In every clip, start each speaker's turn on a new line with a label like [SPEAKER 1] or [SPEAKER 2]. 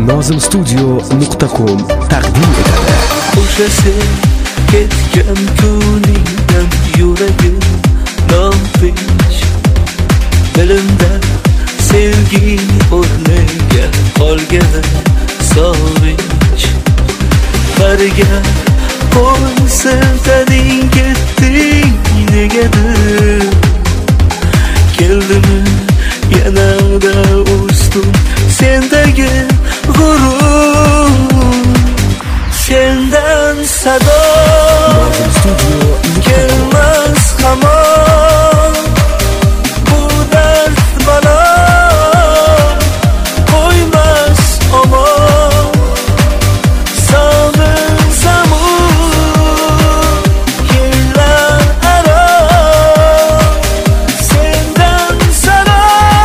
[SPEAKER 1] nozimstudio.com taqdim etadi.
[SPEAKER 2] O'sha sen ketgan kuningdan yuragim notinch, dilimda sevgi o'rniga qolgan sovinch. Qariga qo'l siltading, ketding negadir. Keldimi yanada ustun sendagi g'urur, sendan sado kelmas hamon. Bu dard balo qo'ymas omon. Sog'insam-u yillar aro, sendan sado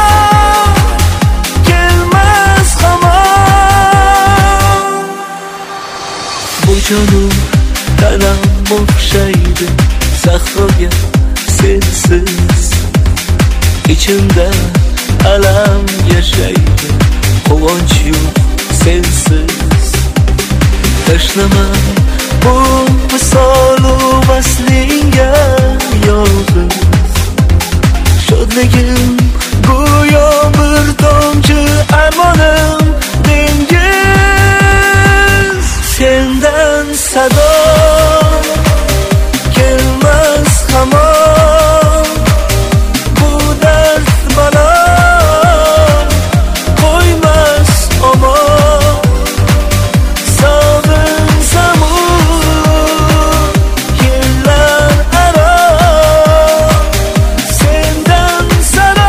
[SPEAKER 2] kelmas hamon. Bu jonum tanam o'xshaydi sahroga sensiz, ichimda alam yashaydi, quvonch yo'q sensiz. Tashlama bu misolu vaslingga yolg'iz, shodligim go'yo bir tomchi, armonim dengiz. Sendan sado kelmas hamon. Bu dard balo qo'ymas omon. Sog'insam-u yillar aro, sendan sado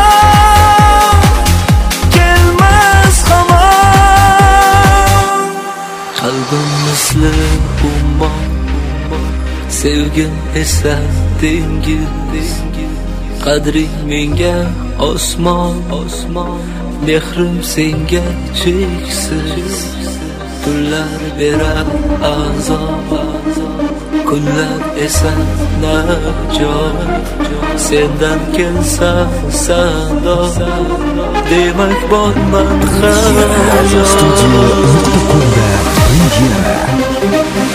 [SPEAKER 2] kelmas hamon. Qalbim misli ummon, sevgim esa dengiz. Qadring menga osmon, mehrim senga cheksiz. Tunlar berar azob, kunlar esa najot. Sendan kelsa sado, demak borman hayot.
[SPEAKER 1] Nozimstudio.com